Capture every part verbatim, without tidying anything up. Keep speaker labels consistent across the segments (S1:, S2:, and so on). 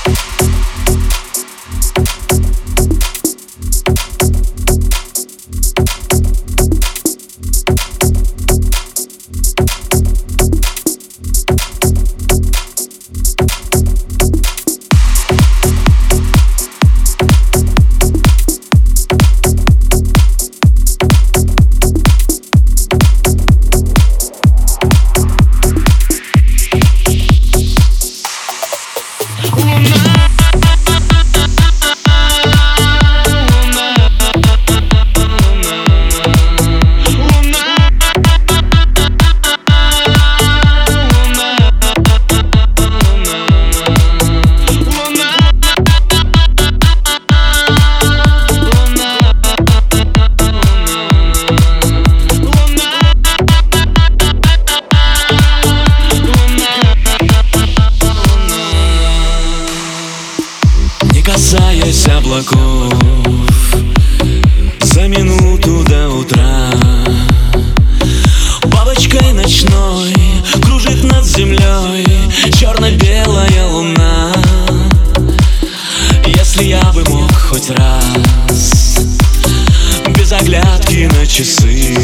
S1: Касаясь облаков за минуту до утра, бабочкой ночной кружит над землей черно-белая луна. Если я бы мог хоть раз, без оглядки на часы,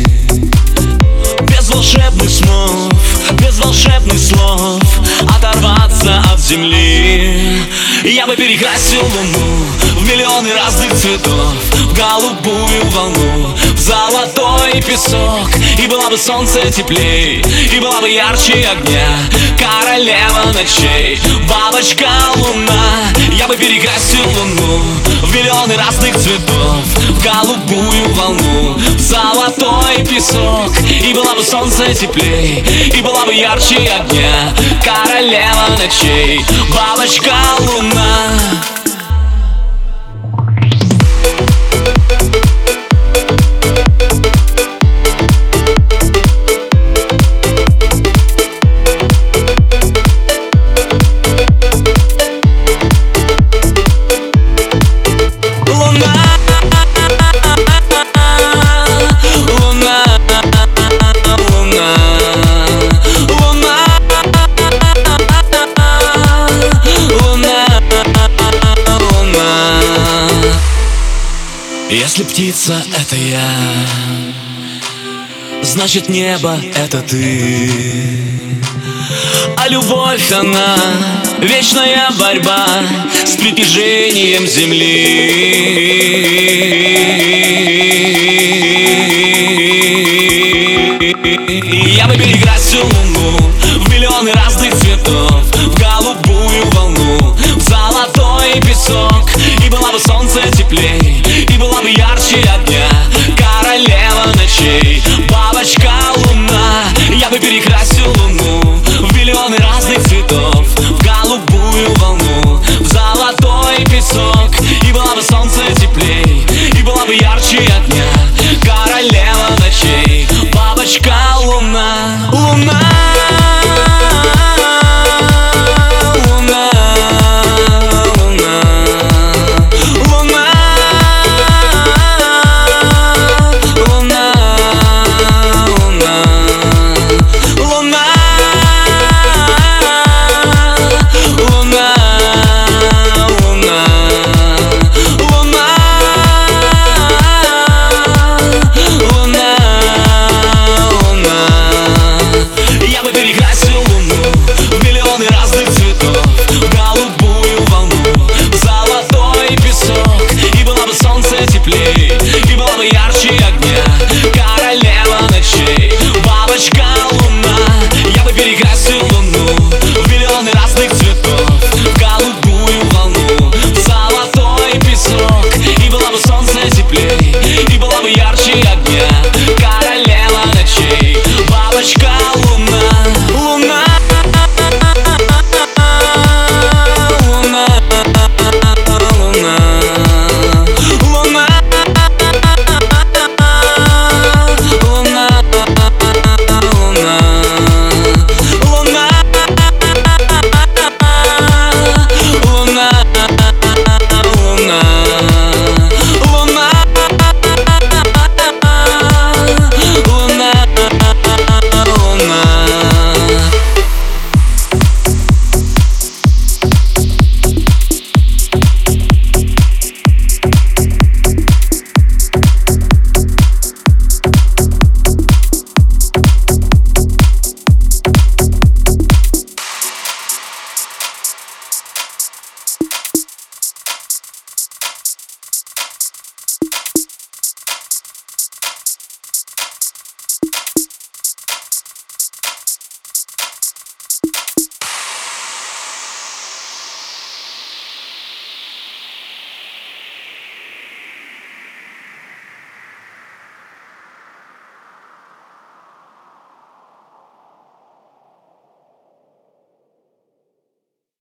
S1: без волшебных снов, без волшебных слов, оторваться от земли, я бы перекрасил луну в миллионы разных цветов, в голубую волну, в золотой песок. И была бы солнце теплей, и была бы ярче огня, королева ночей, бабочка луна. Я бы перекрасил луну в миллионы разных цветов, в голубую волну, в золотой песок. И была бы солнце теплей, и была бы ярче огня, королева ночей, бабочка луна. Если птица — это я, значит небо — это ты. А любовь, она вечная борьба с притяжением земли. И я бы перекрасил луну в миллионы разных цветов, в голубую волну, в золотой песок. И была бы солнце теплей, и была бы ярче огня, королева ночей, бабочка луна. Я бы перекрасил луну